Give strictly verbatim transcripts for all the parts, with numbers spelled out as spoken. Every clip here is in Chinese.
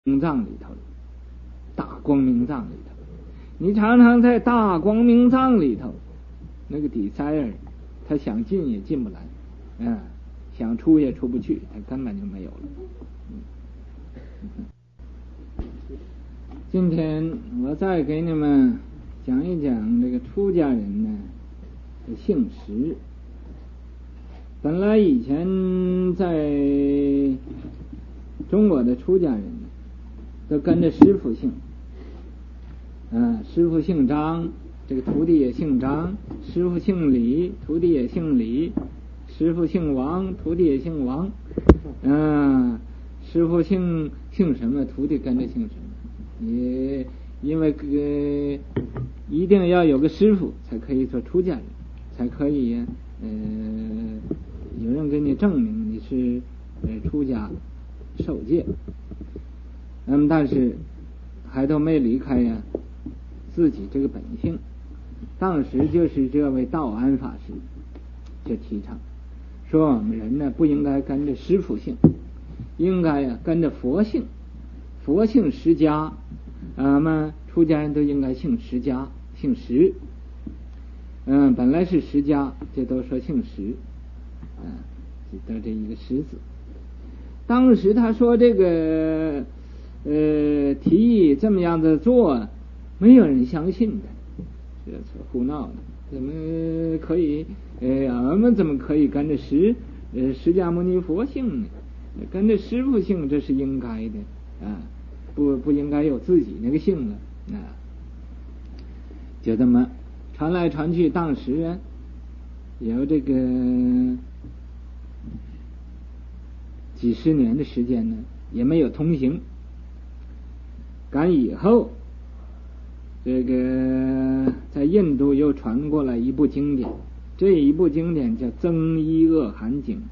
明藏里头，大光明藏里头，你常常在大光明藏里头，那个底塞尔，他想进也进不来，嗯，想出也出不去，他根本就没有了。嗯、今天我再给你们讲一讲这个出家人呢的姓石。本来以前在中国的出家人呢，都跟着师父姓，嗯、呃，师父姓张，这个徒弟也姓张；师父姓李，徒弟也姓李；师父姓王，徒弟也姓王。嗯、呃，师父姓姓什么，徒弟跟着姓什么。也因为呃，一定要有个师父才可以做出家人，才可以呃，有人给你证明你是呃出家受戒。那么但是还都没离开呀自己这个本性。当时就是这位道安法师就提倡说，我们人呢不应该跟着师父姓，应该呀跟着佛姓，佛姓释迦，我们出家人都应该姓释迦，姓石。嗯，本来是释迦，这都说姓石，嗯，得这一个石字。当时他说这个呃提议这么样子做，没有人相信的，这是胡闹的，怎么可以？呃，俺们怎么可以跟着释呃释迦牟尼佛姓呢？跟着师父姓这是应该的啊，不不应该有自己那个姓了啊。就这么传来传去，当时啊有这个几十年的时间呢，也没有通行。赶以后，这个在印度又传过来一部经典，这一部经典叫《增一恶含经》。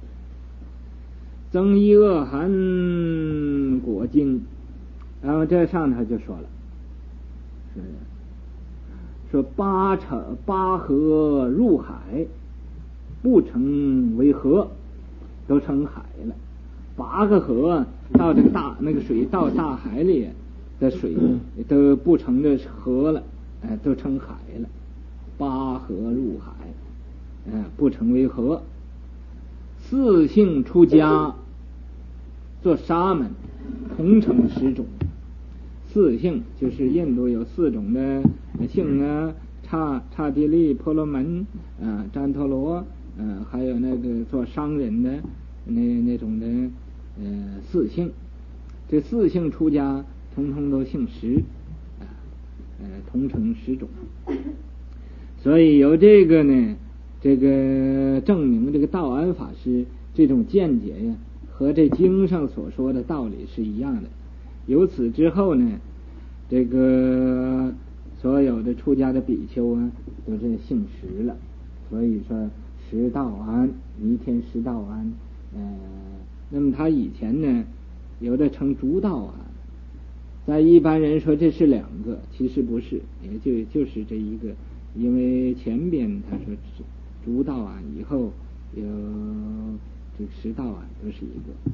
增一恶含果经，然后这上头就说了，是说八成八河入海，不成为河，都成海了。八个河到这个大那个水到大海里的水都不成这河了，哎，都成海了。八河入海，哎，不成为河。四姓出家做沙门，同成十种。四姓就是印度有四种的姓啊，刹刹帝利、婆罗门、啊旃陀罗，呃，还有那个做商人的那那种的呃四姓。这四姓出家，通通都姓石，啊，呃，同成十种。所以有这个呢，这个证明这个道安法师这种见解呀，和这经上所说的道理是一样的。由此之后呢，这个所有的出家的比丘啊，都是姓石了。所以说石道安，弥天石道安，呃，那么他以前呢，有的称竺道安，在一般人说这是两个，其实不是，也就就是这一个，因为前边他说竺道安，以后有这个石道安，都是一个。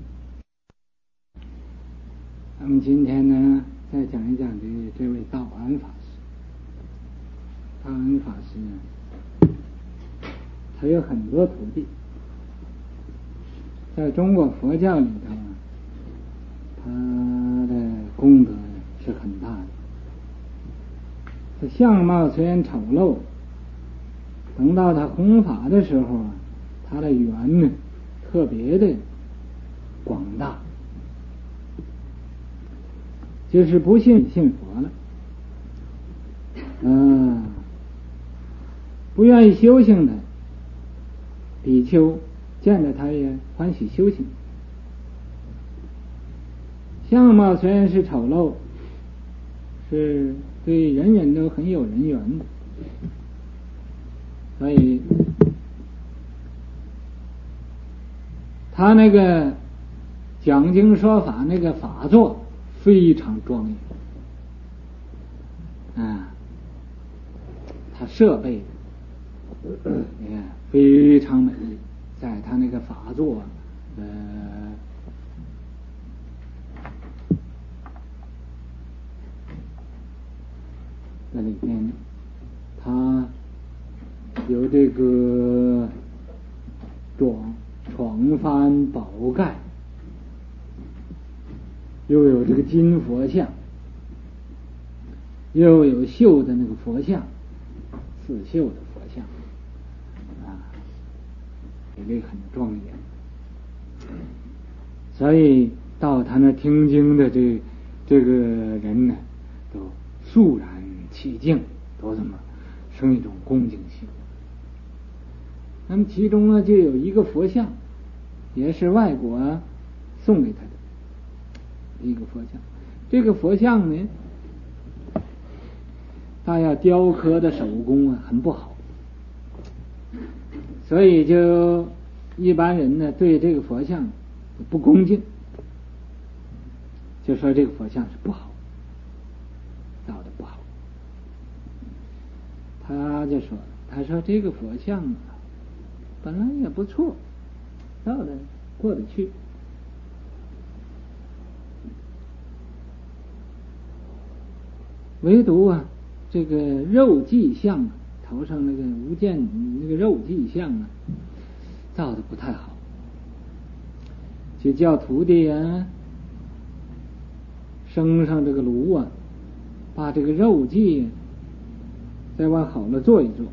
那么今天呢，再讲一讲这这位道安法师。道安法师呢，他有很多徒弟，在中国佛教里头啊，他的功德是很大的。他相貌虽然丑陋，等到他弘法的时候啊，他的缘呢特别的广大。就是不信信佛了，嗯、呃，不愿意修行的比丘见着他也欢喜修行。相貌虽然是丑陋，是对人人都很有人缘的，所以他那个讲经说法那个法座非常庄严啊，他设备你看非常美丽，在他那个法座呃那里面它有这个床床幡宝盖，又有这个金佛像，又有绣的那个佛像，刺绣的佛像啊，这个很庄严。所以到他那听经的这这个人呢，都肃然起敬，都怎么生一种恭敬心。那么其中呢，就有一个佛像，也是外国送给他的一个佛像。这个佛像呢，他要雕刻的手工啊很不好，所以就一般人呢对这个佛像不恭敬，就说这个佛像是不好，造的不好。他就说，他说这个佛像啊，本来也不错，造的过得去。唯独啊，这个肉髻像，头上那个无间那个肉髻像啊，造的不太好，就叫徒弟啊升上这个炉啊，把这个肉髻再往好了做一做。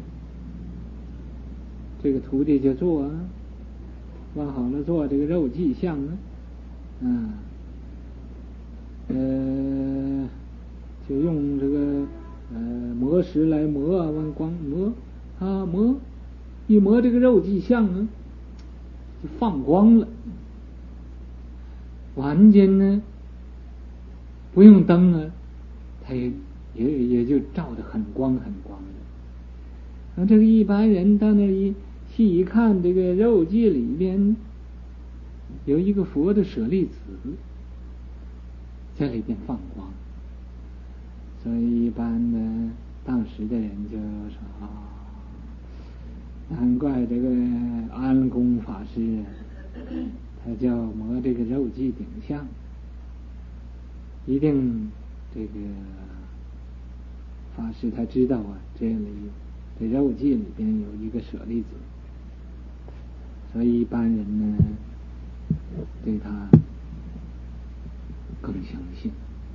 这个徒弟就做啊，往好了做这个肉髻像啊，嗯，呃，就用这个呃磨石来磨啊，往光磨啊磨，一磨这个肉髻像啊，就放光了，完全呢不用灯啊，它也也也就照得很光很光的。然后这个一般人到那里细一看，这个肉髻里边有一个佛的舍利子在里边放光，所以一般的当时的人就说啊，难怪这个安公法师他叫磨这个肉髻顶像，一定这个法师他知道啊，这里这肉髻里边有一个舍利子，所以一般人呢对他更相信。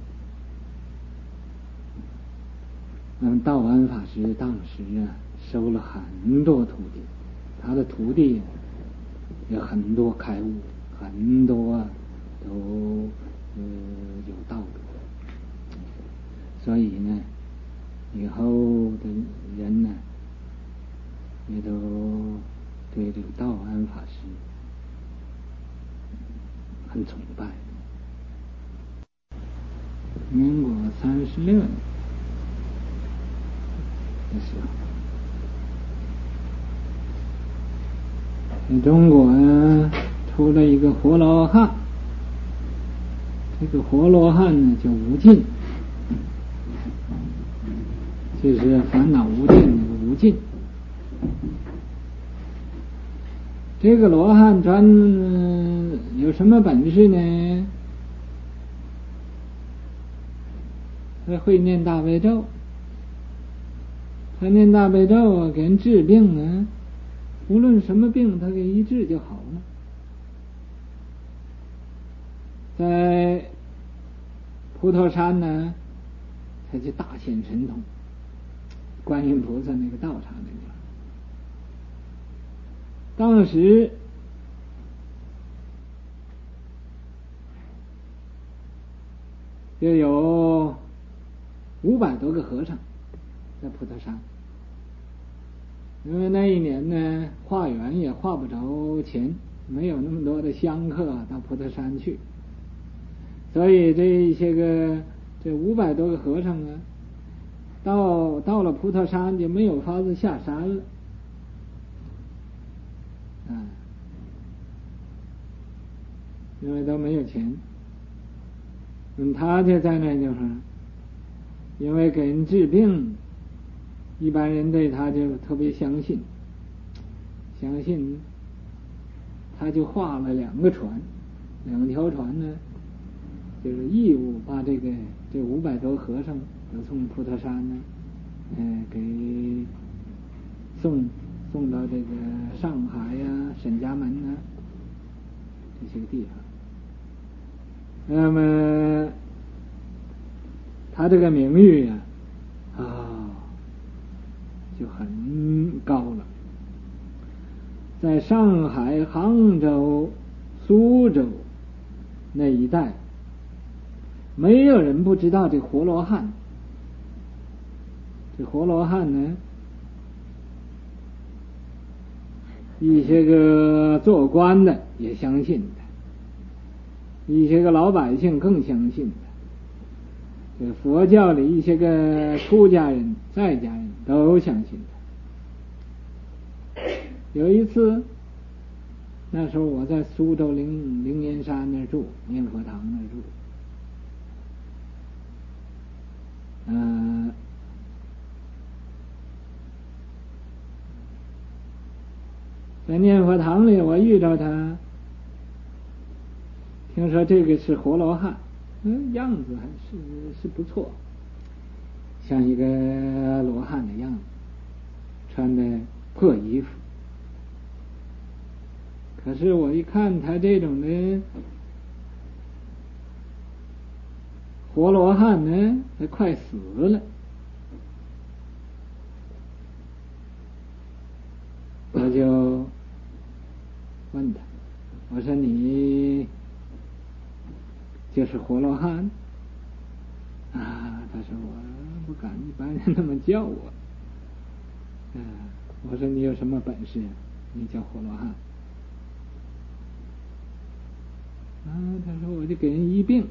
嗯，道安法师当时啊收了很多徒弟，他的徒弟也很多开悟，很多啊都呃有道德，所以呢以后的人呢也都对这个道安法师很崇拜。民国三十六年的时候，在中国啊出了一个活罗汉，这个活罗汉呢叫无尽，就是烦恼无尽那个无尽。这个罗汉专、呃、有什么本事呢？他会念大悲咒，他念大悲咒啊，给人治病呢，无论什么病他给医治就好了。在普陀山呢，他就大显神通，观音菩萨那个道场那地方，当时就有五百多个和尚在普陀山，因为那一年呢化缘也化不着钱，没有那么多的香客到普陀山去，所以这些个这五百多个和尚啊，到到了普陀山就没有法子下山了，啊，因为都没有钱。嗯，他就在那地方，因为给人治病，一般人对他就特别相信，相信，他就画了两个船，两条船呢，就是义务把这个这五百多和尚都从普陀山呢嗯、呃，给送送到这个上海呀、啊、沈家门呐、啊、这些个地方。那么他这个名誉呀、啊，啊，就很高了。在上海、杭州、苏州那一带，没有人不知道这活罗汉。这活罗汉呢，一些个做官的也相信的，一些个老百姓更相信的。这佛教里一些个出家人、在家人都相信的。有一次，那时候我在苏州灵灵岩山那住，念佛堂那住，嗯、呃，在念佛堂里我遇到他，听说这个是活罗汉，嗯，样子还是是不错，像一个罗汉的样子，穿的破衣服。可是我一看他这种的活罗汉呢，他快死了，我就问他，我说你就是活罗汉啊？他说我不敢一般人那么叫我。啊，我说你有什么本事啊？你叫活罗汉？啊，他说我就给人医病，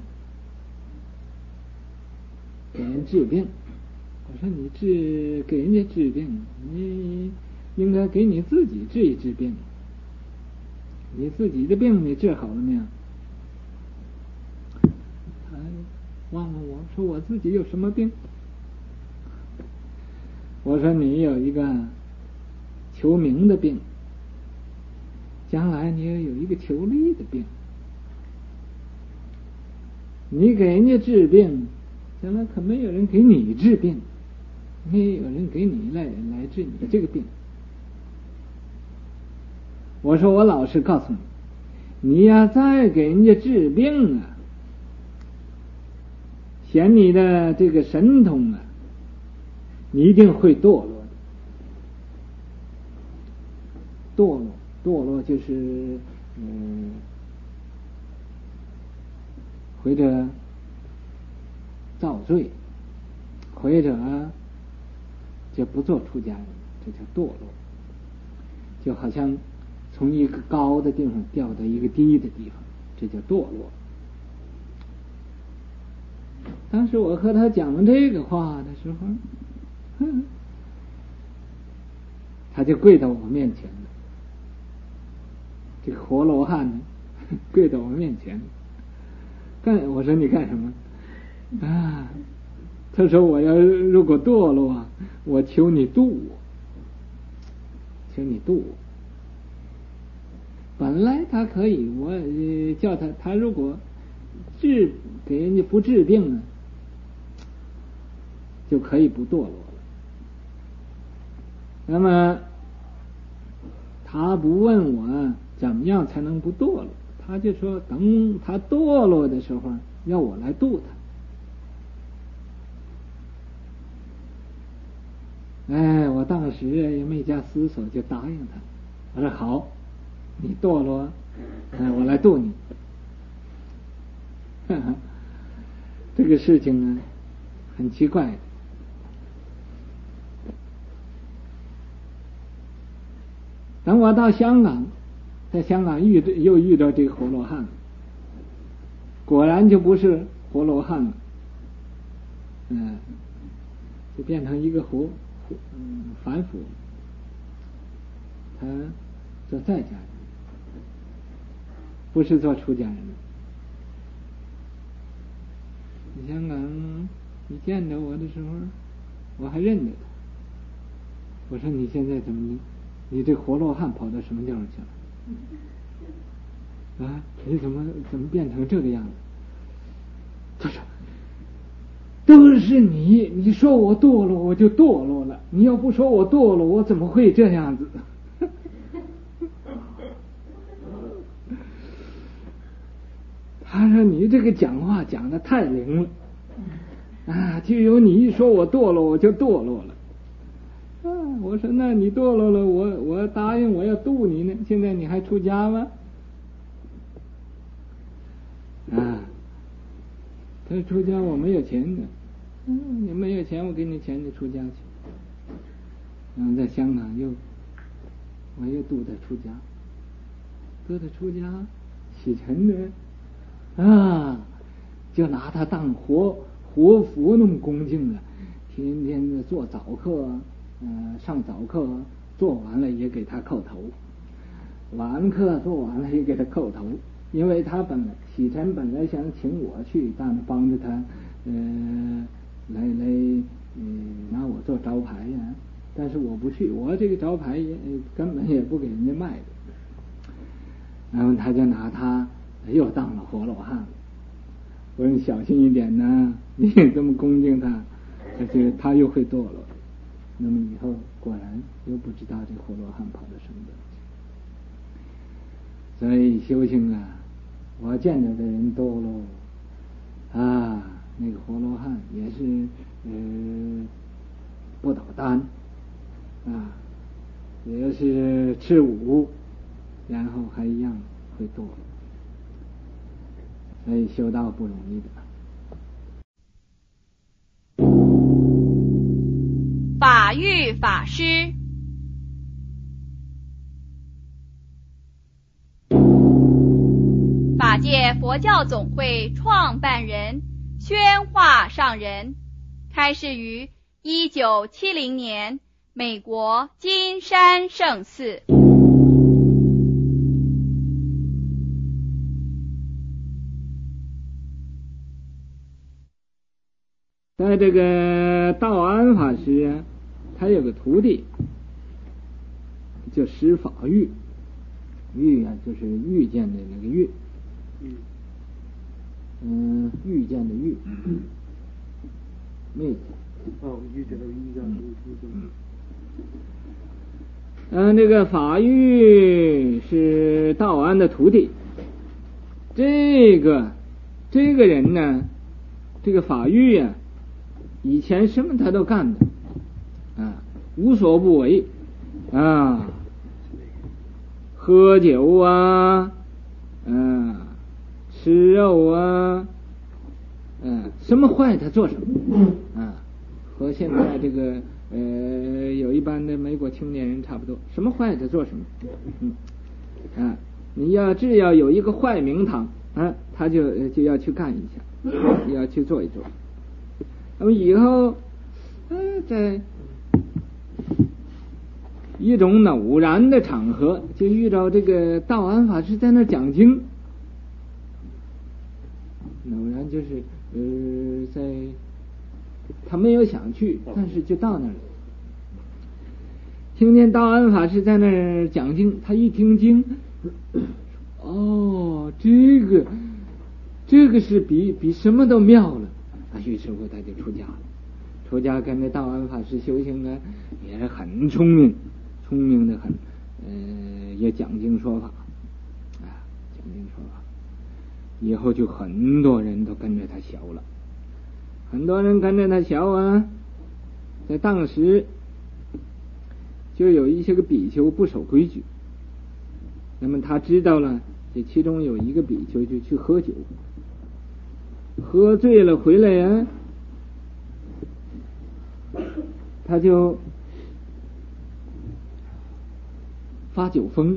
给人治病。我说你治给人家治病，你应该给你自己治一治病。你自己的病你治好了没有？他望问我说我自己有什么病？我说你有一个求名的病，将来你也有一个求利的病。你给人家治病，将来可没有人给你治病，没有人给你来来治你的这个病。我说我老实告诉你，你呀再给人家治病啊，显你的这个神通啊，你一定会堕落的。堕落，堕落就是嗯。或者造罪，或者就不做出家人，这叫堕落。就好像从一个高的地方掉到一个低的地方，这叫堕落。当时我和他讲这个话的时候，哼，他就跪到我面前了。这个活罗汉呢，跪到我面前。干我说你干什么啊？他说我要如果堕落，我求你渡我，求你渡我。本来他可以，我叫他，他如果治给人家不治病呢，就可以不堕落了。那么他不问我怎么样才能不堕落，他就说等他堕落的时候要我来渡他。哎，我当时也没加思索就答应他，我说好，你堕落，哎，我来渡你。呵呵，这个事情呢很奇怪的。等我到香港，在香港遇又遇到这个活罗汉了，果然就不是活罗汉了，嗯，就变成一个活嗯凡夫，他做在家人，不是做出家人。香港你见着我的时候，我还认得他。我说你现在怎么，你这活罗汉跑到什么地方去了？啊，你怎么怎么变成这个样子？他说都是你，你说我堕落我就堕落了，你要不说我堕落我怎么会这样子？他说你这个讲话讲得太灵了啊！就有你一说我堕落我就堕落了啊！我说那你堕落了，我我答应我要度你呢，现在你还出家吗？啊！他说出家我没有钱的，嗯，你没有钱我给你钱，你出家去。然后在香港又我又度他出家，度他出家启程的。啊，就拿他当活活佛那么恭敬了，天天的做早课，呃，上早课做完了也给他叩头，晚课做完了也给他叩头，因为他本来启程本来想请我去，但帮着他，呃，来来，呃，拿我做招牌呀、啊，但是我不去，我这个招牌也根本也不给人家卖的，然后他就拿他。又当了活罗汉，我说你小心一点呢，你也这么恭敬他，他就他又会堕落。那么以后果然又不知道这活罗汉跑到什么地方去。所以修行啊，我见到的人多喽啊，那个活罗汉也是呃不捣蛋啊，也是吃五，然后还一样会堕落。所以修道不容易的。 法育法师，法界佛教总会创办人宣化上人，开示于一九七零年美国金山圣寺。 在这个道安法师啊，他有个徒弟叫施法玉，玉啊就是遇见的那个遇，嗯，遇见的遇，妹子， 哦，遇见的遇见的遇， 嗯，这个法玉是道安的徒弟，这个这个人呢，这个法玉啊。以前什么他都干的啊，无所不为啊，喝酒啊，嗯、啊，吃肉啊，嗯、啊，什么坏他做什么啊，和现在这个呃有一般的美国青年人差不多，什么坏他做什么，嗯，啊，你要只要有一个坏名堂啊，他就就要去干一下，要去做一做。那么以后，嗯、呃，在一种偶然的场合，就遇到这个道安法师在那讲经。偶然就是呃，在他没有想去，但是就到那儿了。听见道安法师在那儿讲经，他一听经，哦，这个这个是比比什么都妙了。于是乎他就出家了，出家跟着道安法师修行呢，也是很聪明，聪明的很，呃，也讲经说法，啊，讲经说法，以后就很多人都跟着他学了，很多人跟着他学啊，在当时就有一些个比丘不守规矩，那么他知道了，这其中有一个比丘就去喝酒。喝醉了回来呀、啊，他就发酒疯，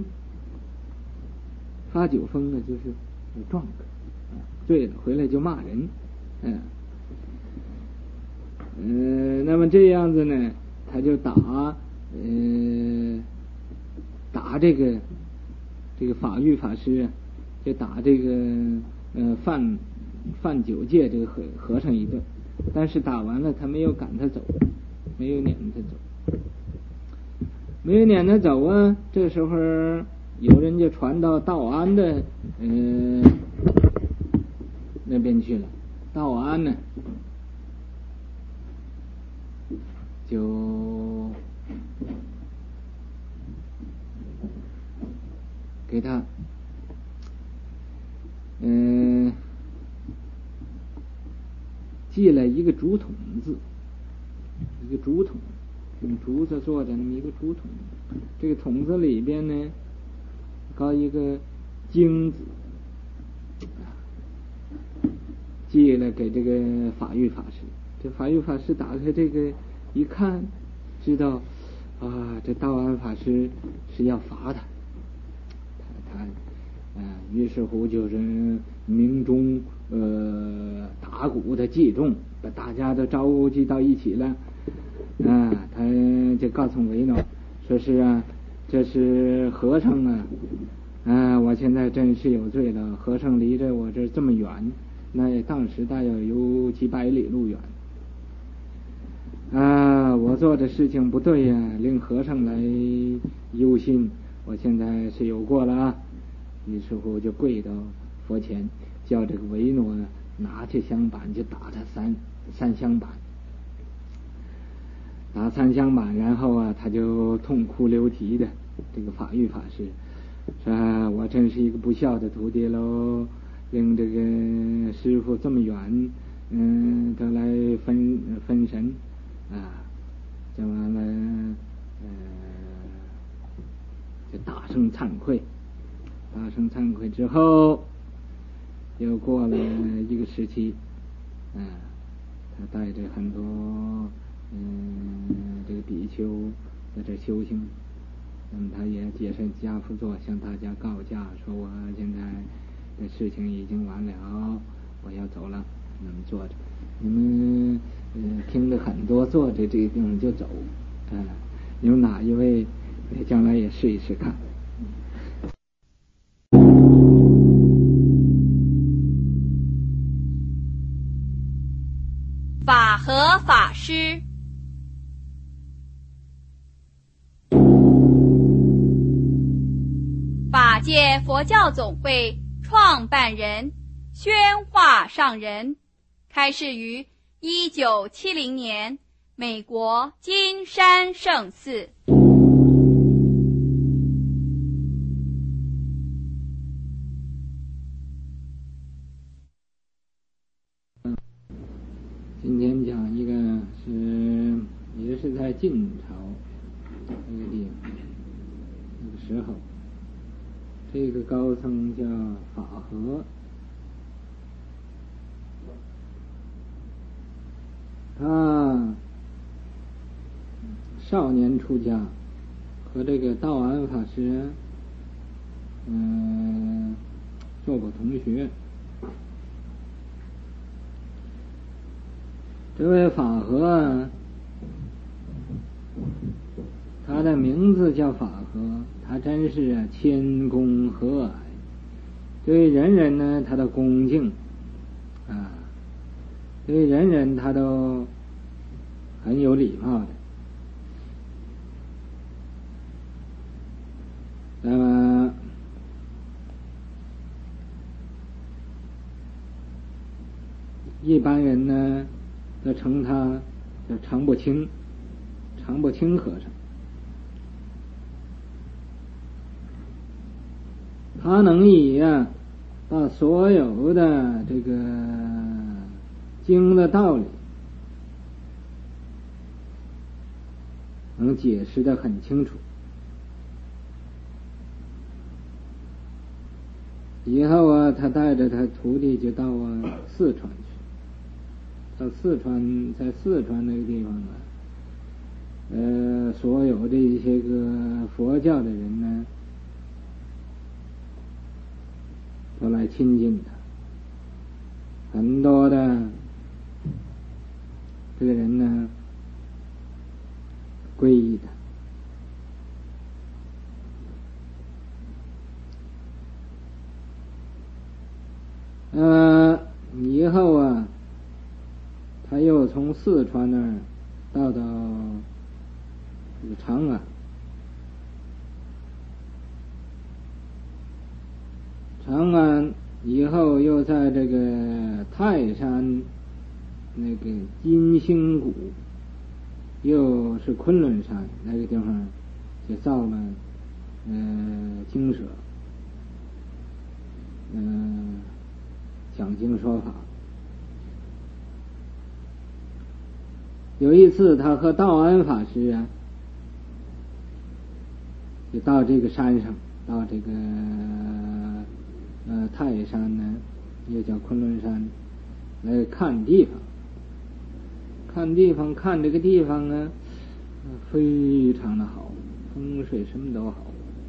发酒疯呢就是有撞客，醉了回来就骂人，嗯，呃，那么这样子呢，他就打呃打这个这个法育法师啊，就打这个呃犯。犯九戒这个和和尚一顿，但是打完了他没有赶他走，没有撵他走，没有撵他走啊。这时候有人就传到道安的呃那边去了。道安呢就给他嗯、呃、寄了一个竹筒子，一个竹筒，用竹子做的那么一个竹筒，这个筒子里边呢搞一个经子，寄了给这个法玉法师。这法玉法师打开这个一看，知道啊，这道安法师是要罚他，他他啊，于是乎就是鸣钟呃打鼓的祭众，把大家都召集到一起了啊，他就告诉维诺说是啊，这是和尚啊啊，我现在真是有罪了，和尚离着我这这么远，那当时大约有几百里路远啊，我做的事情不对呀、啊，令和尚来忧心，我现在是有过了啊。于是乎就跪到佛前，叫这个维诺拿起香板就打他三三香板，打三香板，然后啊他就痛哭流涕的，这个法玉法师说、啊、我真是一个不孝的徒弟喽，令这个师父这么远嗯都来分分神啊，讲完了呃就大声惭愧，大声惭愧之后又过了一个时期啊，他带着很多嗯这个比丘在这修行，那么他也解释家父座，向大家告假说我现在的事情已经完了，我要走了，那么坐着你们呃听得很多，坐着这个地方就走啊，有哪一位将来也试一试看。 法和法师。法界佛教总会创办人宣化上人，开示于一九七零年，美国金山圣寺。 今天讲一个是也是在晋朝那个地方那个时候，这个高僧叫法和，他少年出家，和这个道安法师嗯、呃、做过同学。这位法和他的名字叫法和，他真是啊谦恭和蔼，对人人呢他都恭敬啊，对人人他都很有礼貌的。那么一般人呢都称他叫常不清，常不清和尚。他能以啊把所有的这个经的道理能解释得很清楚。以后啊，他带着他徒弟就到啊四川去。到四川，在四川那个地方啊，呃，所有这些个佛教的人呢，都来亲近他，很多的这个人呢，皈依他。呃，以后啊。他又从四川那儿到到这个长安，长安以后又在这个泰山那个金星谷又是昆仑山那个地方就造了呃经舍，嗯、呃，讲经说法。有一次他和道安法师啊就到这个山上，到这个呃泰山呢，也叫昆仑山，来看地方。看地方，看这个地方呢，非常的好，风水什么都好，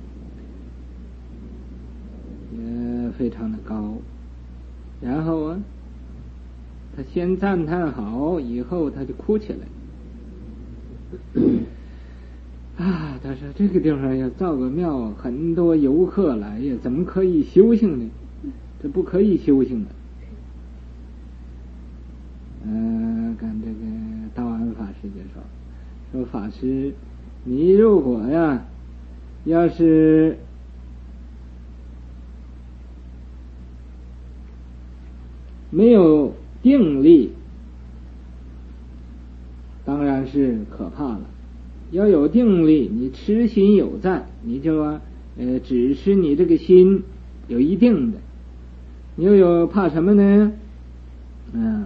也非常的高。然后啊，他先赞叹好，以后他就哭起来。啊，他说这个地方要造个庙，很多游客来呀，怎么可以修行呢？这不可以修行的。嗯、呃，看这个道安法师就说，说法师，你如果呀，要是没有定力，当然是可怕了。要有定力，你痴心有在，你就啊，呃，只是你这个心有一定的，你又有怕什么呢？嗯。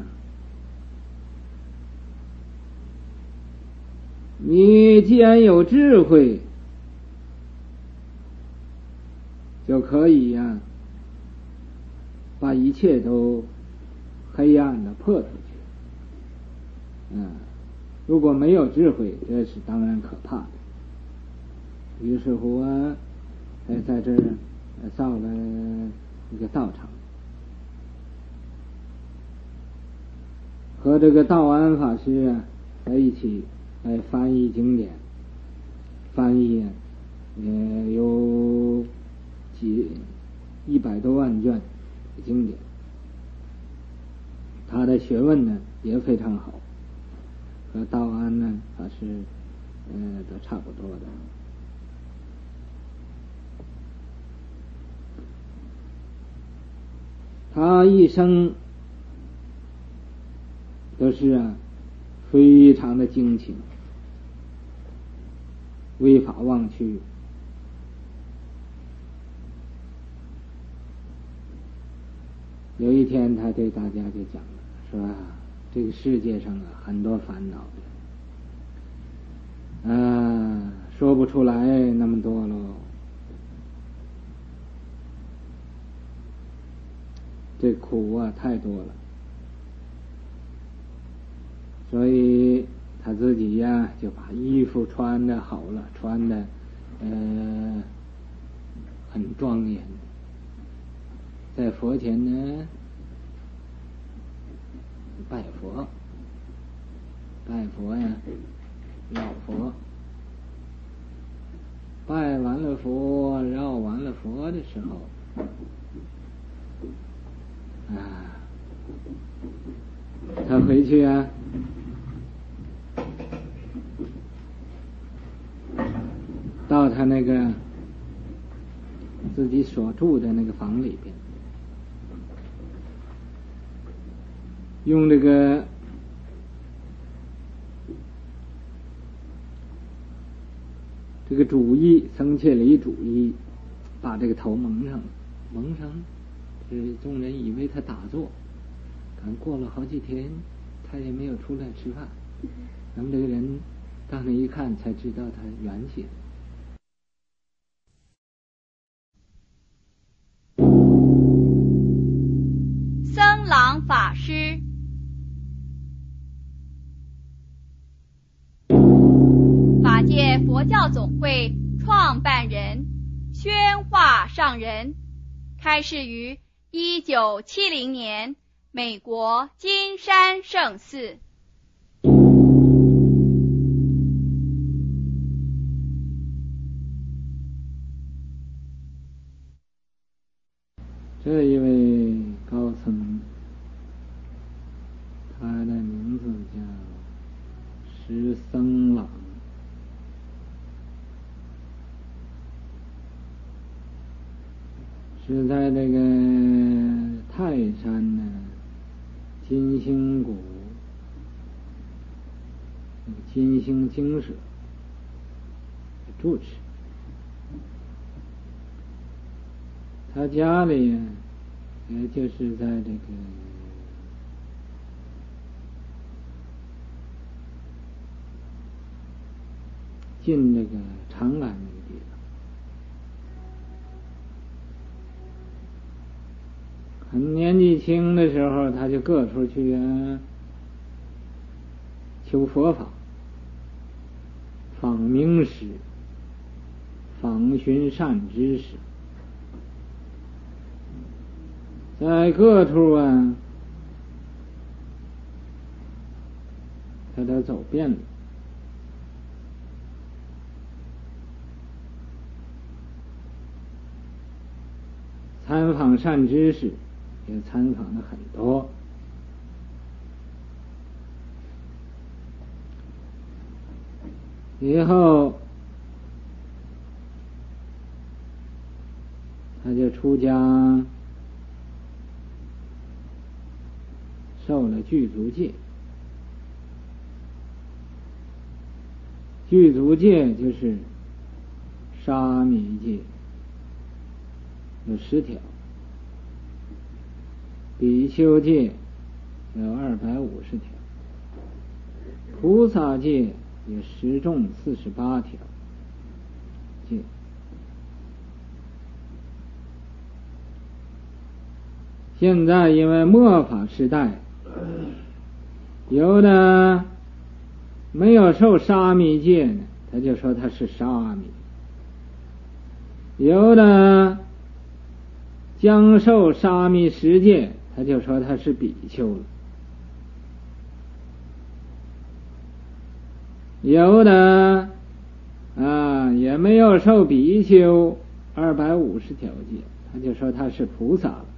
你既然有智慧，就可以呀、啊，把一切都黑暗的破出去。嗯，如果没有智慧，这是当然可怕的。于是乎啊，才在这儿造了一个道场，和这个道安法师啊在一起来翻译经典，翻译呃有几一百多万卷经典，他的学问呢也非常好，和道安呢法师呃都差不多的。他一生都是啊非常的精勤，违法忘去。有一天他对大家就讲了，说啊，这个世界上啊很多烦恼的，啊说不出来那么多咯，这苦啊太多了，所以他自己呀就把衣服穿得好了，穿得呃很庄严，在佛前呢拜佛，拜佛呀，绕佛，拜完了佛，绕完了佛的时候啊，他回去啊到他那个自己所住的那个房里边，用这个这个主衣，僧伽梨主衣，把这个头蒙上，蒙上，是众人以为他打坐，看过了好几天，他也没有出来吃饭，咱们这个人到那一看，才知道他元气。 僧朗法师，法界佛教总会创办人，宣化上人，开示于一九七零年，美国金山圣寺。 这一位高僧，他的名字叫石僧朗，是在这个泰山呢金星谷金星精舍住持。他家里也就是在这个进这个长安那个地方，很年纪轻的时候，他就各处去啊求佛法，访名师，访寻善知识，在各处啊，他都走遍了。参访善知识也参访了很多，以后他就出家，受了具足戒。具足戒就是沙弥戒，有十条，比丘戒有二百五十条，菩萨戒有十众四十八条戒。现在因为末法时代，有的没有受沙弥戒呢，他就说他是沙弥；有的将受沙弥十戒，他就说他是比丘了；有的啊也没有受比丘二百五十条戒，他就说他是菩萨了。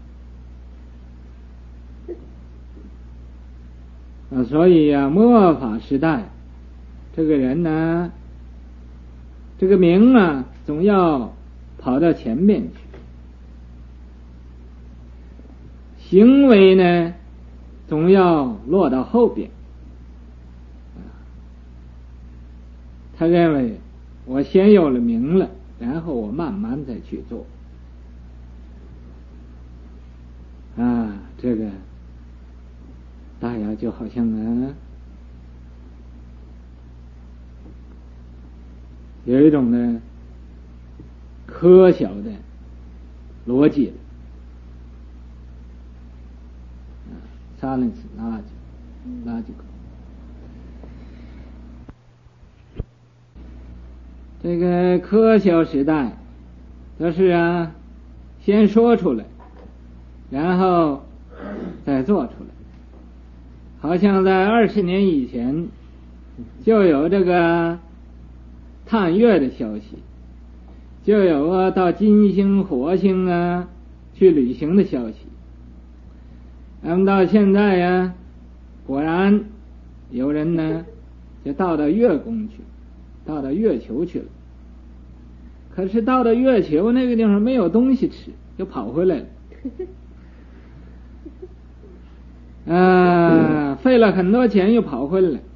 啊，所以呀、啊，末法时代，这个人呢，这个名啊，总要跑到前面去。行为呢，总要落到后边。他认为我先有了名了，然后我慢慢再去做。啊，这个大家就好像啊，有一种呢科学的逻辑。Silence logic, logical。这个科学时代都是啊，先说出来，然后再做出来。好像在二十年以前就有这个探月的消息，就有啊到金星、火星啊去旅行的消息。那么到现在呀，果然有人呢就到到月宫去，到到月球去了。可是到了月球那个地方没有东西吃，就跑回来了。啊，费了很多钱又跑回来了。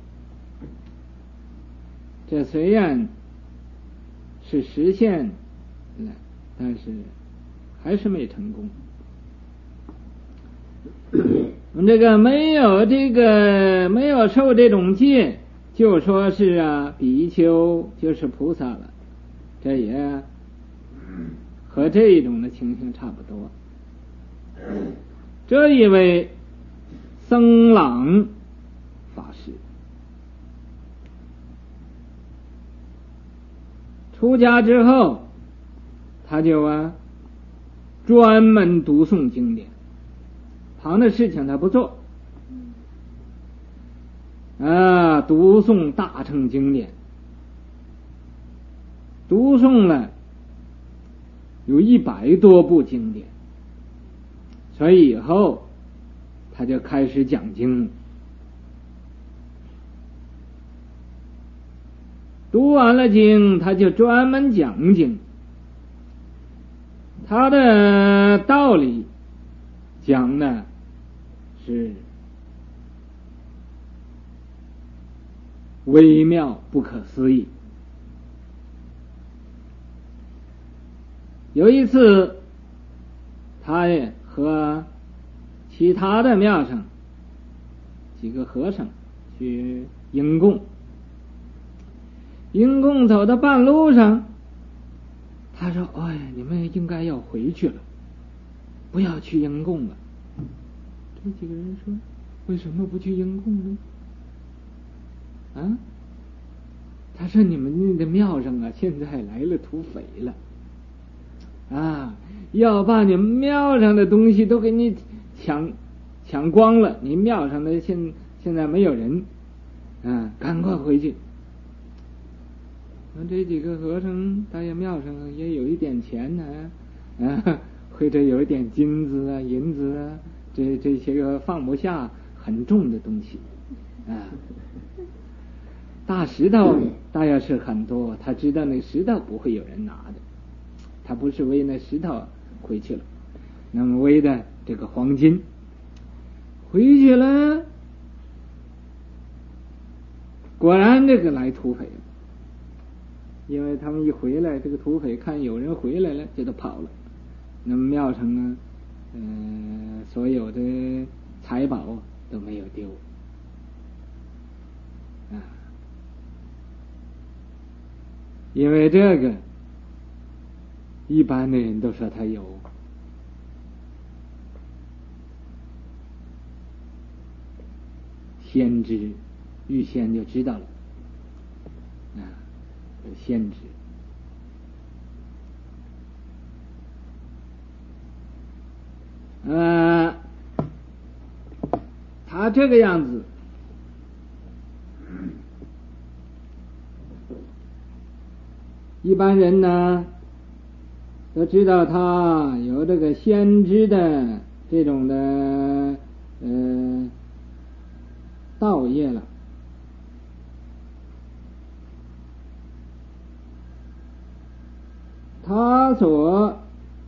这虽然是实现了，但是还是没成功。这个没有这个没有受这种戒，就说是啊比丘就是菩萨了，这也和这种的情形差不多。这一位僧朗法师出家之后，他就啊专门读诵经典，旁的事情他不做啊，读诵大乘经典，读诵了有一百多部经典，所以以后他就开始讲经。读完了经，他就专门讲经，他的道理讲的是微妙不可思议。有一次，他也和其他的庙上几个和尚去迎供，迎供走到半路上，他说：“哎，你们应该要回去了，不要去迎供了。”这几个人说：“为什么不去迎供呢？”啊，他说：“你们的庙上啊，现在来了土匪了，啊，要把你们庙上的东西都给你抢抢光了，你庙上的现现在没有人，啊，赶快回去。”那这几个和尚大爷庙上也有一点钱呢，啊，或者有一点金子啊、银子啊，这这些个放不下很重的东西，啊，大石头大约是很多，他知道那石头不会有人拿的，他不是为那石头回去了，那么为的这个黄金回去了，果然这个来土匪了。因为他们一回来，这个土匪看有人回来了，就都跑了。那么庙上呢，呃，所有的财宝都没有丢，啊，因为这个，一般的人都说他有先知，预先就知道了，啊。先知，呃，他这个样子，一般人呢都知道他有这个先知的这种的呃道业了。他所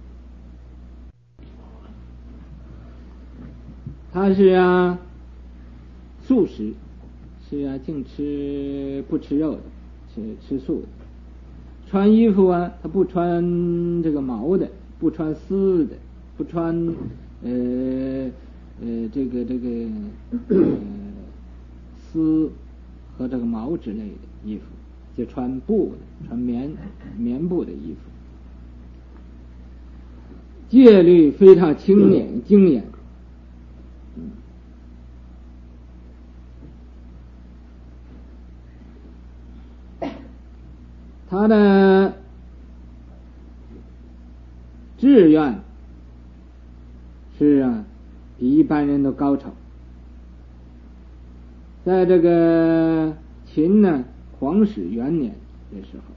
他是啊素食，是啊净吃不吃肉的，吃吃素的。穿衣服啊，他不穿这个毛的，不穿丝的，不穿呃呃这个这个呃丝和这个毛之类的衣服，就穿布的，穿棉棉布的衣服。戒律非常清严精严，他的志愿是啊比一般人都高超。在这个秦呢皇始元年的时候，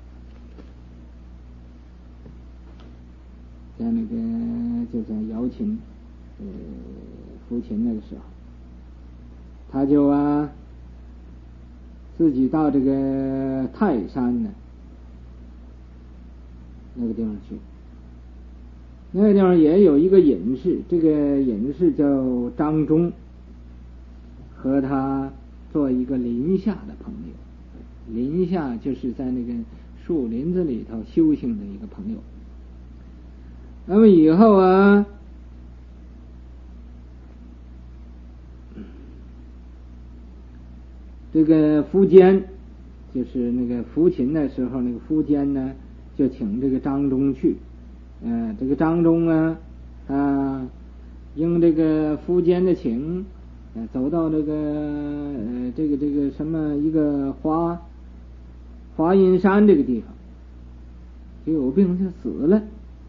在那个就在姚秦呃扶秦那个时候，他就啊自己到这个泰山呢那个地方去，那个地方也有一个隐士，这个隐士叫张忠，和他做一个林下的朋友。林下就是在那个树林子里头修行的一个朋友。那么以后啊，这个苻坚就是那个扶秦的时候，那个苻坚呢就请这个张忠去，呃，这个张忠啊，他应这个苻坚的请，呃，走到这个呃这个这个什么一个华华阴山这个地方，就有病就死了。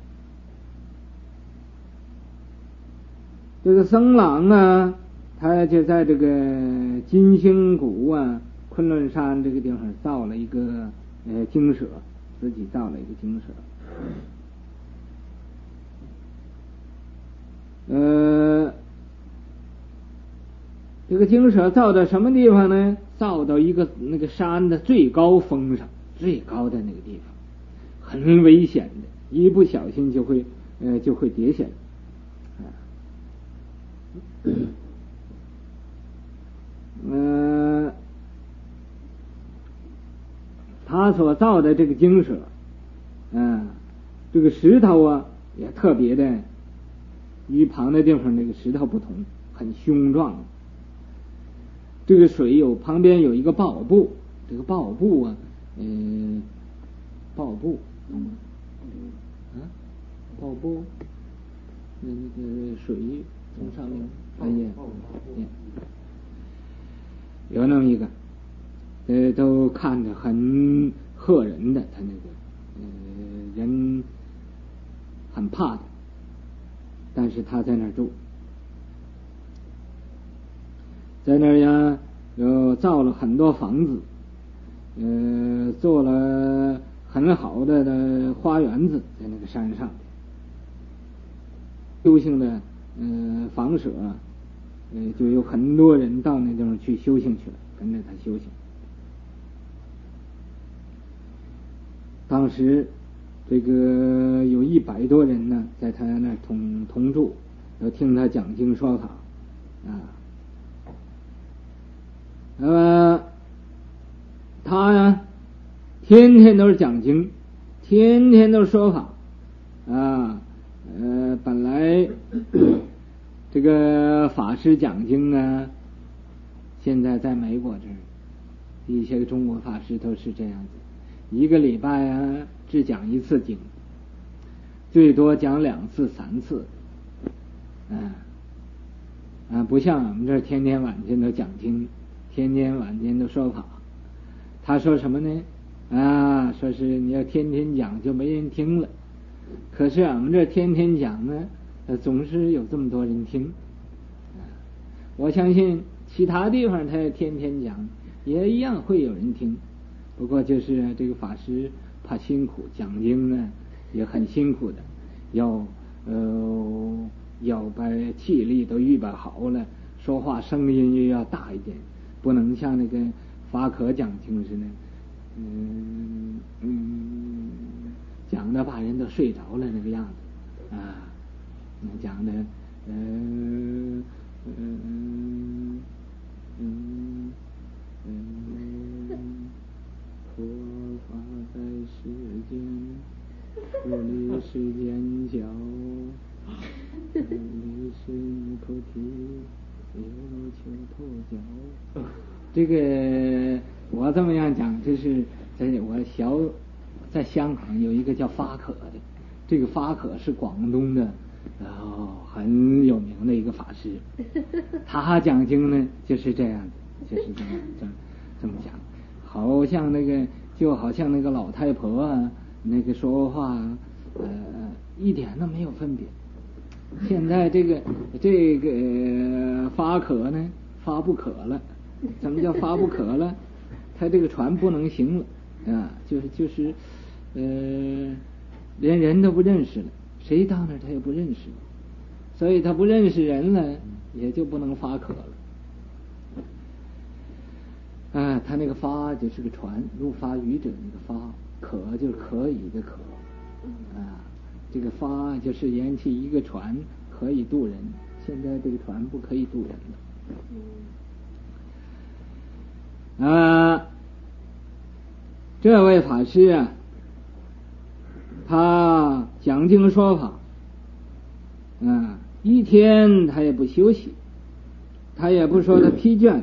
这个僧郎啊，他就在这个金星谷啊、昆仑山这个地方造了一个呃精舍，自己造了一个精舍。呃，这个精舍造到什么地方呢？造到一个那个山的最高峰上，最高的那个地方，很危险的，一不小心就会呃就会跌下来。呃， 他所造的这个精舍，嗯，这个石头啊也特别的与旁的地方那个石头不同，很凶壮。这个水有旁边有一个抱布，这个抱布啊，嗯、呃，抱布，嗯，啊，抱布，那那个水从上面，哎呀，有那么一个，呃，都看着很吓人的，他那个，呃，人很怕的，但是他在那儿住。在那儿呀，又造了很多房子，呃，做了很好的的花园子在那个山上。修行的呃房舍，呃，就有很多人到那地方去修行去了，跟着他修行。当时这个有一百多人呢，在他那儿同同住，要听他讲经说法啊。那么他呢，天天都是讲经，天天都是说法啊。呃，本来这个法师讲经啊，现在在美国这儿，一些个中国法师都是这样子，一个礼拜啊只讲一次经，最多讲两次三次，啊啊，不像我们这儿天天晚间都讲经。天天晚间都说法，他说什么呢？啊，说是你要天天讲就没人听了。可是俺们这天天讲呢，总是有这么多人听。我相信其他地方他也天天讲，也一样会有人听。不过就是这个法师怕辛苦，讲经呢也很辛苦的，要呃要把气力都预备好了，说话声音又要大一点。不能像那个法可讲经似的，嗯嗯，讲的把人都睡着了那个样子啊，讲的嗯嗯嗯嗯，佛法在世间，我离世间小，离世菩提。有求头角，这个我这么样讲，这是在我小在香港有一个叫法可的，这个法可是广东的，哦，很有名的一个法师，他讲经呢就是这样子，就是这么这么这么讲，好像那个就好像那个老太婆啊，那个说话呃一点都没有分别。现在这个这个、呃、发渴呢，发不渴了。怎么叫发不渴了？他这个船不能行了啊，就是就是呃，连人都不认识了，谁到那儿他也不认识，所以他不认识人了，也就不能发渴了。啊，他那个发就是个船，如发语者那个发，可就是可以的可啊。这个发就是言其一个船可以渡人，现在这个船不可以渡人了。啊，这位法师啊，他讲经说法，啊，一天他也不休息，他也不说他疲倦，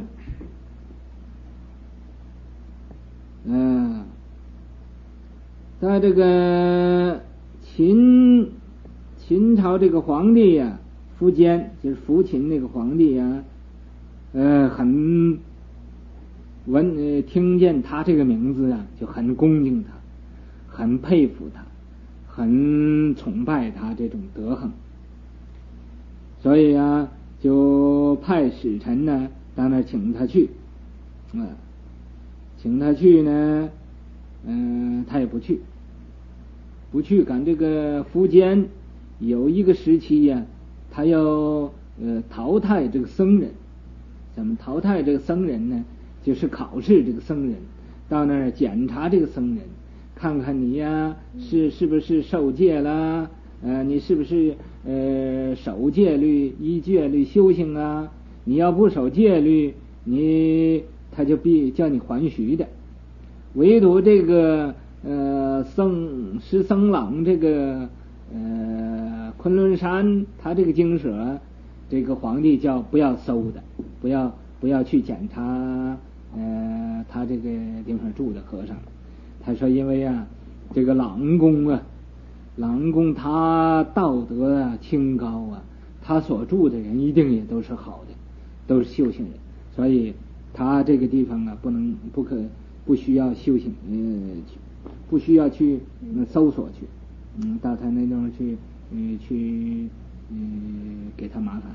嗯、啊，在这个。秦秦朝这个皇帝呀、啊，苻坚就是苻秦那个皇帝呀、啊，呃，很闻呃听见他这个名字啊，就很恭敬他，很佩服他，很崇拜他这种德行，所以啊，就派使臣呢到那儿请他去，啊、呃，请他去呢，嗯、呃，他也不去。不去赶这个苻坚有一个时期呀、啊，他要呃淘汰这个僧人。怎么淘汰这个僧人呢？就是考试这个僧人，到那儿检查这个僧人，看看你呀是是不是受戒啦，呃你是不是呃守戒律依戒律修行啊？你要不守戒律，你他就必叫你还许的。 唯独这个呃僧石僧朗这个呃昆仑山，他这个精舍，这个皇帝叫不要搜的，不要不要去检查呃他这个地方住的和尚。他说因为啊这个朗公啊，朗公他道德啊清高啊，他所住的人一定也都是好的，都是修行人，所以他这个地方啊不能不可不需要修行，呃不需要去、呃、搜索去，嗯，到他那地方去，嗯、呃、去嗯、呃、给他麻烦。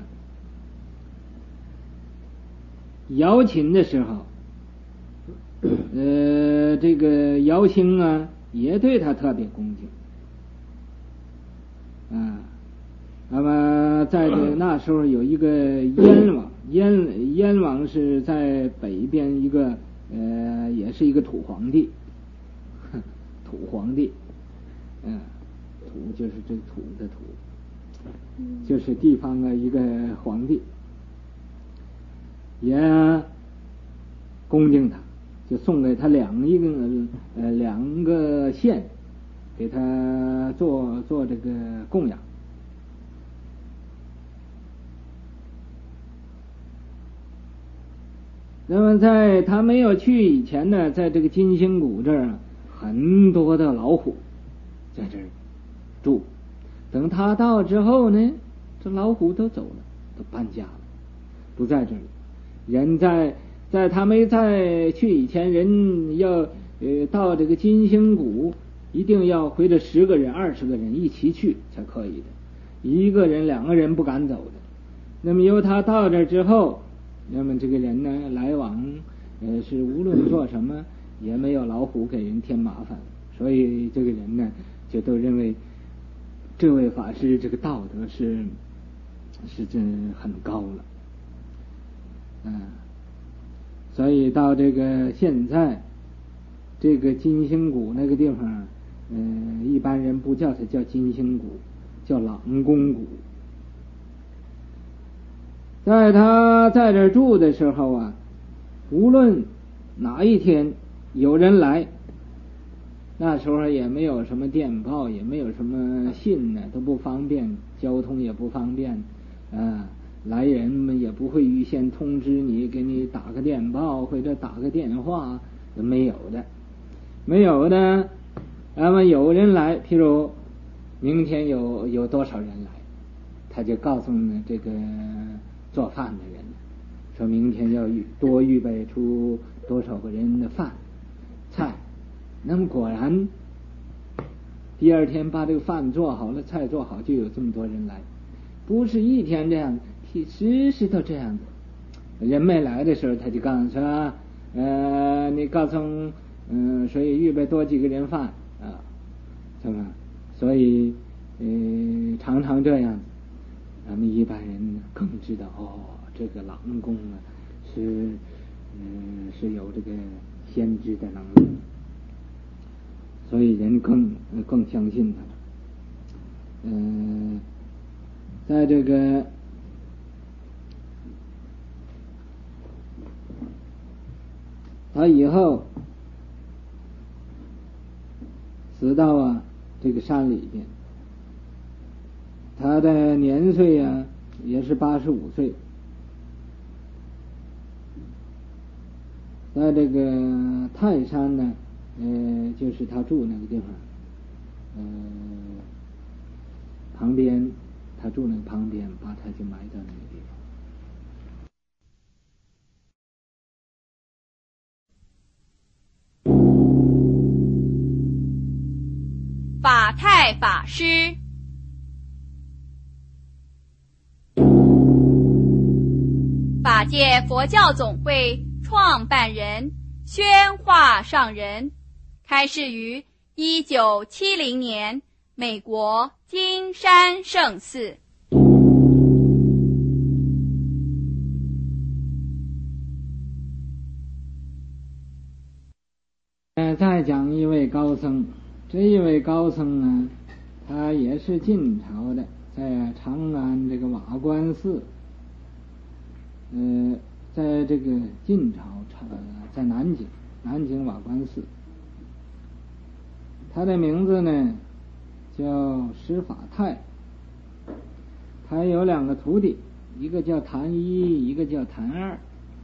姚琴的时候，呃，这个姚兴啊也对他特别恭敬啊。那么在这那时候有一个燕王，燕燕王是在北边一个呃，也是一个土皇帝，土皇帝，嗯、呃，土就是这个土的土，就是地方的一个皇帝，也恭敬他，就送给他两一个呃两个县，给他做做这个供养。那么在他没有去以前呢，在这个金星谷这儿很多的老虎在这儿住，等他到之后呢，这老虎都走了，都搬家了，不在这里。人在在他没在去以前，人要呃到这个金星谷，一定要回着十个人、二十个人一起去才可以的，一个人、两个人不敢走的。那么由他到这之后，那么这个人呢，来往呃是无论做什么也没有老虎给人添麻烦，所以这个人呢就都认为这位法师这个道德是是真很高了，嗯，所以到这个现在这个金星谷那个地方，嗯、呃，一般人不叫它叫金星谷，叫朗公谷。在他在这住的时候啊，无论哪一天有人来，那时候也没有什么电报，也没有什么信呢，都不方便，交通也不方便啊，来人们也不会预先通知你，给你打个电报或者打个电话，没有的，没有的。那么有人来，譬如明天有有多少人来，他就告诉呢这个做饭的人，说明天要预多预备出多少个人的饭菜。那么果然第二天把这个饭做好了，菜做好，就有这么多人来，不是一天这样，时时都这样的。人没来的时候，他就告诉说，呃，你告诉嗯、呃，所以预备多几个人饭啊，是吧？所以呃，常常这样子。咱们一般人更知道哦，这个朗公啊是嗯、呃、是有这个先知的能力，所以人更更相信他了。嗯、呃，在这个他以后死到啊这个山里边。他的年岁啊也是八十五岁，在这个泰山呢，呃，就是他住那个地方，呃，旁边，他住那个旁边，把他就埋到那个地方。法泰法师。法界佛教总会创办人宣化上人，开示于一九七零年，美国金山圣寺。 呃，再讲一位高僧，这一位高僧呢，他也是晋朝的，在长安这个瓦官寺。呃，在这个晋朝，呃，在南京，南京瓦官寺， 他的名字呢叫石法泰，他有两个徒弟，一个叫谭一，一个叫谭二。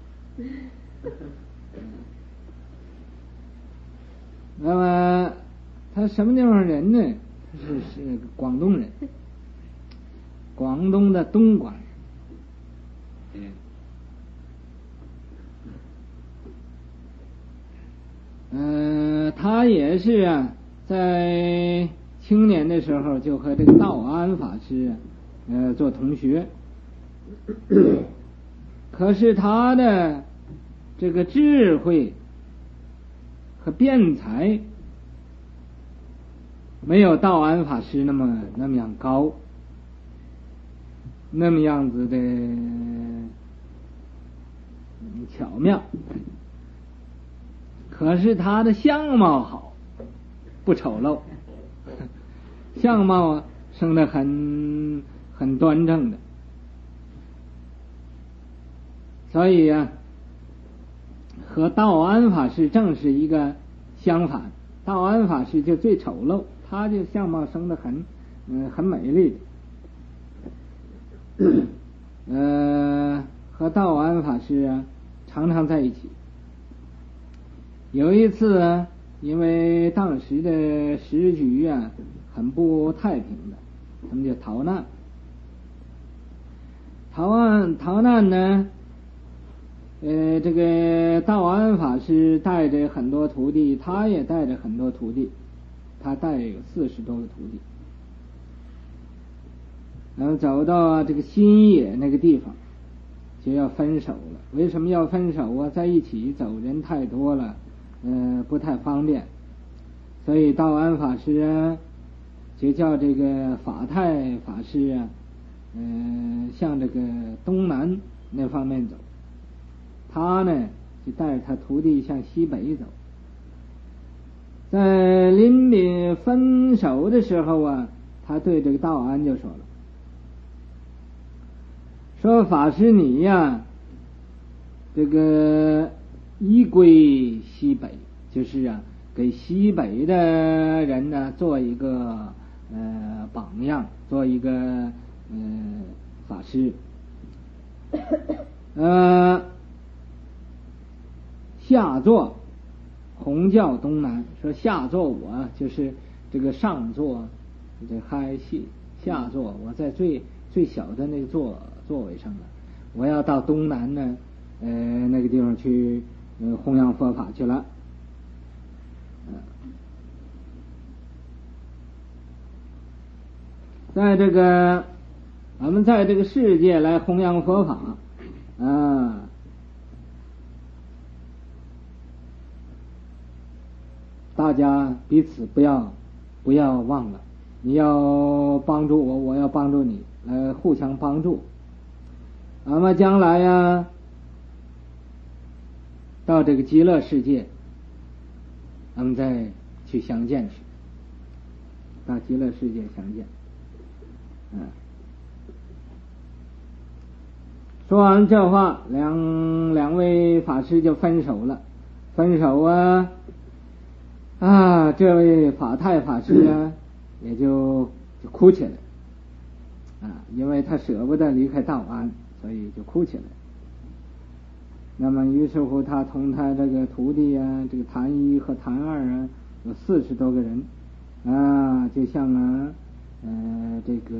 那么他什么地方人呢？他是是广东人，广东的东莞。嗯、呃，他也是啊，在青年的时候就和这个道安法师啊，呃，做同学。可是他的这个智慧和辩才没有道安法师那么那么样高，那么样子的巧妙。可是他的相貌好，不丑陋，相貌生得很很端正的。所以啊，和道安法师正是一个相反。道安法师就最丑陋，他就相貌生得很嗯、呃、很美丽的。呃，和道安法师啊常常在一起。有一次啊，因为当时的时局啊很不太平的，他们就逃难。逃难逃难呢，呃，这个道安法师带着很多徒弟，他也带着很多徒弟，他带有四十多个徒弟，然后走到这个新野那个地方，就要分手了。为什么要分手啊？在一起走人太多了，呃，不太方便，所以道安法师啊，就叫这个法泰法师啊，呃，向这个东南那方面走。他呢就带着他徒弟向西北走。在临别分手的时候啊，他对这个道安就说了，说法师你呀，这个依归西北，就是啊给西北的人呢做一个呃榜样，做一个呃法师。呃下座弘教东南，说下座我就是这个上座这嗨戏，下座我在最最小的那个座座位上了，我要到东南呢呃那个地方去呃弘扬佛法去了。在这个我们在这个世界来弘扬佛法啊，大家彼此不要不要忘了，你要帮助我，我要帮助你，来互相帮助。那么将来呀，到这个极乐世界，我们再去相见时，到极乐世界相见。嗯，说完这话，两两位法师就分手了。分手啊啊，这位法泰法师啊，也就就哭起来啊，因为他舍不得离开道安，所以就哭起来。那么于是乎，他同他这个徒弟啊，这个谭一和谭二啊，有四十多个人啊，就像啊呃这个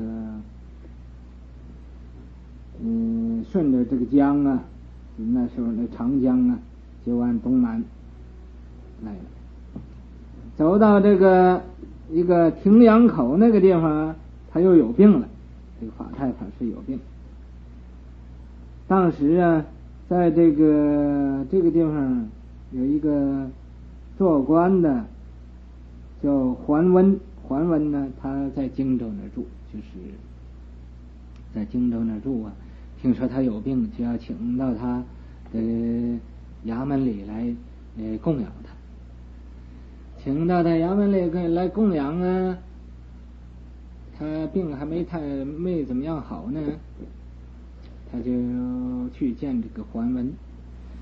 嗯顺着这个江啊，那时候那长江啊，就往东南来了。走到这个一个亭阳口那个地方，他又有病了，这个法泰法师有病。当时啊，在这个这个地方有一个做官的叫桓温，桓温呢他在荆州那住，就是在荆州那住啊，听说他有病，就要请到他的衙门里来呃供养他。请到他衙门里来供养啊，他病还没太没怎么样好呢，他就去见这个桓温。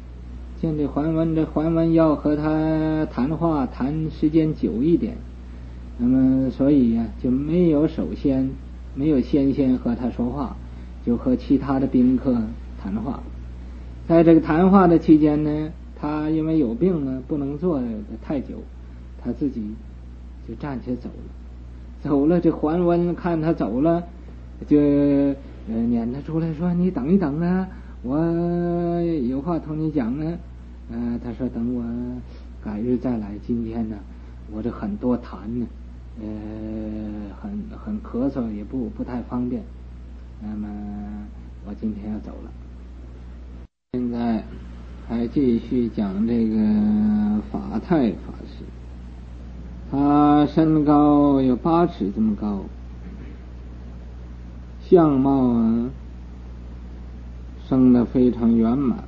见这桓温，这桓温要和他谈话，谈时间久一点， 那么所以呀、啊，就没有首先没有先先和他说话，就和其他的宾客谈话。在这个谈话的期间呢，他因为有病呢，不能坐太久，他自己就站起走了。走了，这桓温看他走了，就呃撵他出来说：“你等一等啊，我有话同你讲呢。”呃，他说：“等我改日再来。今天呢，我这很多痰呢，呃，很很咳嗽，也不不太方便。那么我今天要走了。”现在还继续讲这个法太法师。他身高有八尺这么高，相貌啊生得非常圆满，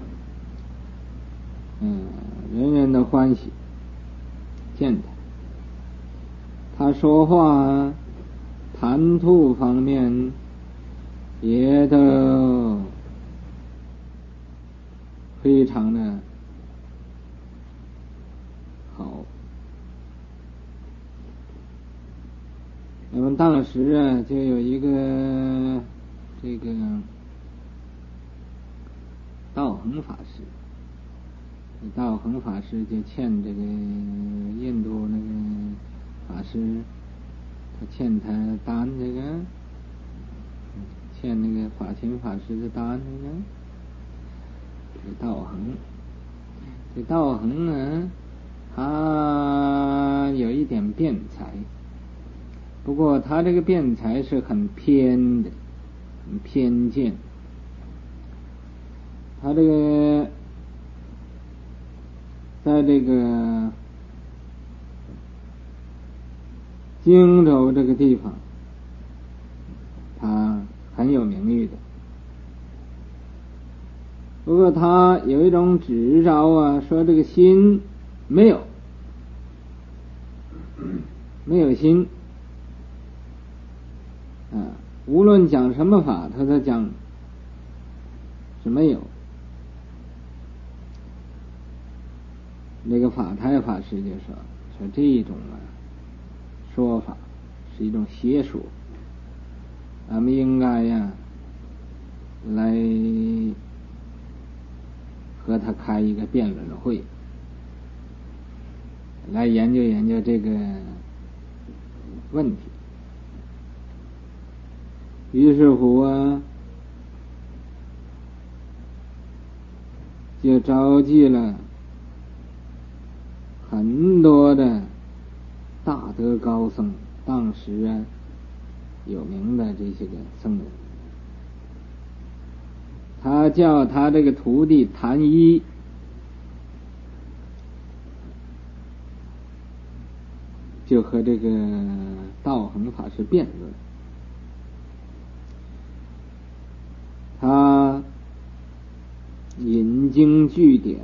嗯，人人都欢喜见他。他说话谈吐方面也都非常的好。那么当时啊，就有一个这个道恒法师，道恒法师就欠这个印度那个法师，他欠他单这个，欠那个法勤法师的单那个，这道恒，这道恒呢，他有一点辩才。不过他这个辩才是很偏的，很偏见。他这个在这个荆州这个地方，他很有名誉的。不过他有一种执着啊，说这个心没有，没有心。啊，无论讲什么法，他都讲是没有。那个法太法师就说：“说这种啊说法是一种邪说，咱们应该呀来和他开一个辩论会，来研究研究这个问题。”于是乎啊，就召集了很多的大德高僧，当时啊有名的这些个僧人。他叫他这个徒弟谭一，就和这个道恒法师辩论。他引经据典，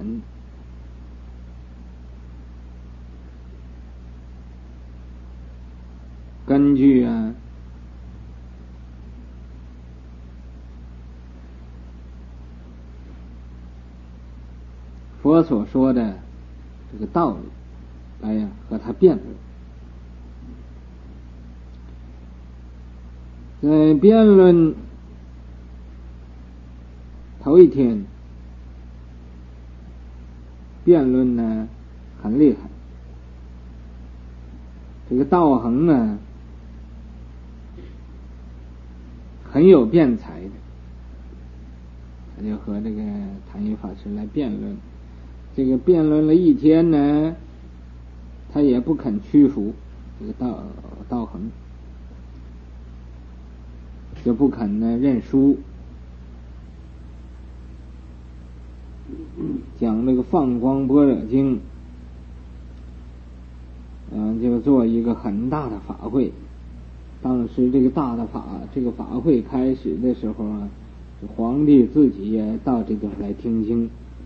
根据啊佛所说的这个道理来呀和他辩论。在辩论头一天，辩论呢很厉害。这个道恒呢很有辩才的，他就和这个谭一法师来辩论。这个辩论了一天呢，他也不肯屈服，这个道道恒就不肯呢认输。讲这个放光般若经，嗯、呃，就做一个很大的法会。当时这个大的法，这个法会开始的时候啊，皇帝自己也到这地方来听经。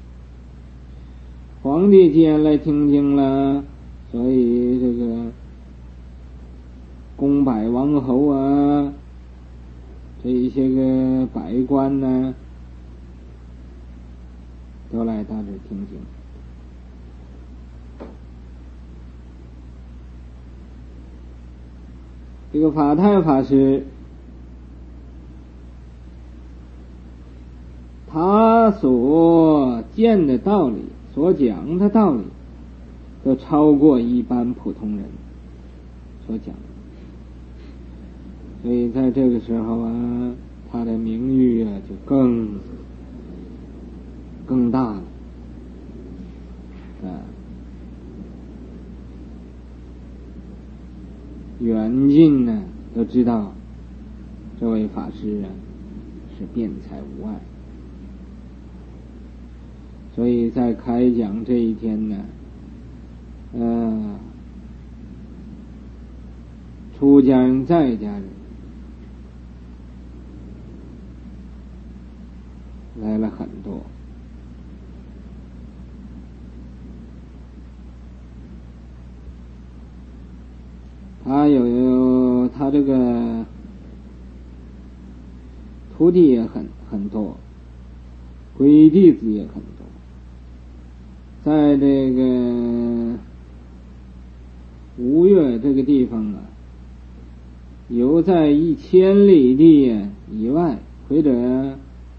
皇帝既然来听经了，所以这个宫百王侯啊，这一些个百官呢，都来到这听经。 这个法太法师他所见的道理，所讲的道理都超过一般普通人所讲的，所以在这个时候啊，他的名誉啊就更更大了啊。远近呢都知道这位法师啊是辩才无碍，所以在开讲这一天呢，呃，出家人在家人来了很多。他有他这个徒弟也很很多，皈弟子也很多，在这个吴越这个地方啊，有在一千里地以外或者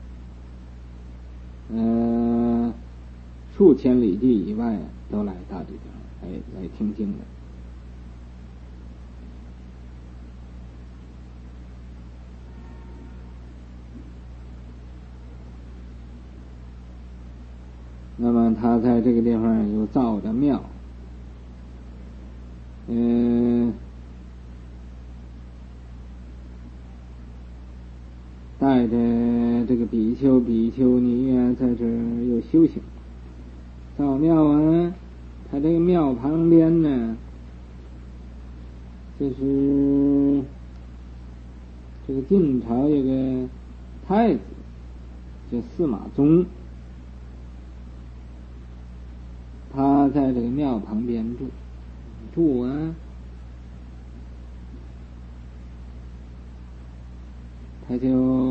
呃数千里地以外都来到这边来来听经的。那么他在这个地方有造的庙，嗯、呃，带着这个比丘比丘尼啊，在这儿有修行。造庙啊，他这个庙旁边呢，就是这个晋朝有个太子叫司马衷。他在这个庙旁边住住啊，他就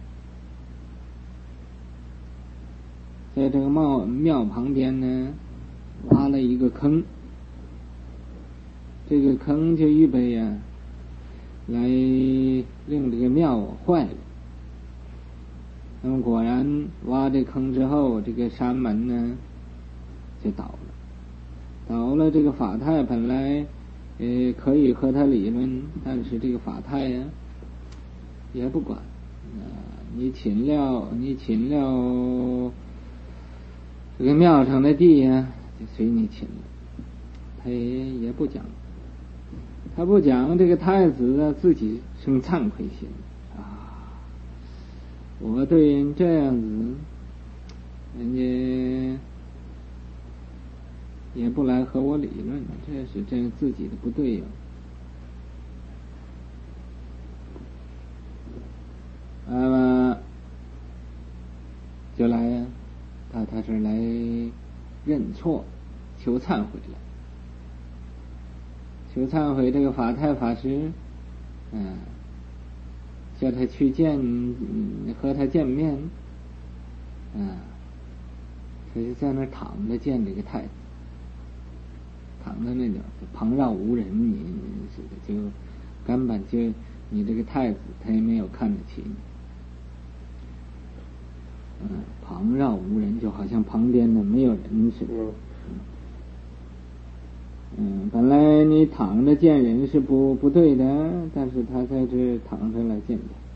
在这个庙庙旁边呢挖了一个坑，这个坑就预备呀、啊、来令这个庙坏了。那么果然挖这坑之后，这个山门呢就倒了，倒了。这个法太本来呃可以和他理论，但是这个法太呀、啊、也不管，啊、呃，你侵了你侵了这个庙上的地呀、啊，就随你侵了，他也也不讲，他不讲。这个太子啊自己生惭愧心啊，我对人这样子，人家也不来和我理论，这是真自己的不对呀、啊。呃，就来呀、啊，他他是来认错、求忏悔了。求忏悔，这个法太法师，嗯、呃，叫他去见，嗯、和他见面，嗯、呃，他就在那儿躺着见这个太子。躺在那点旁绕无人，你就根本就你这个太子他也没有看得起你，嗯，旁绕无人就好像旁边的没有人似的，嗯，本来你躺着见人是不不对的，但是他在这躺着来见他。